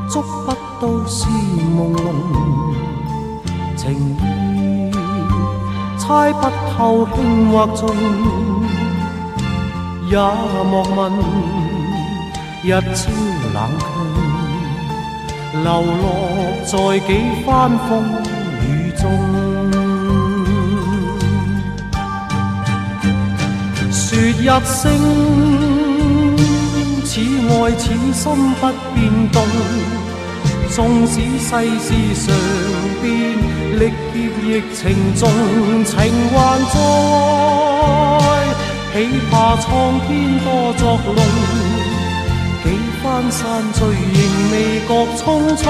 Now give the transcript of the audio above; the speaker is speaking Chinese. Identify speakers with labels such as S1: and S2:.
S1: 捉不到是朦朧情意，猜不透輕或重，也莫問日超冷卻，流落在幾番風雨中。說一聲，此愛此心不變動，縱使世事常變，歷劫亦情重，情還在，豈怕蒼天多作弄，幾番散聚仍未覺匆匆。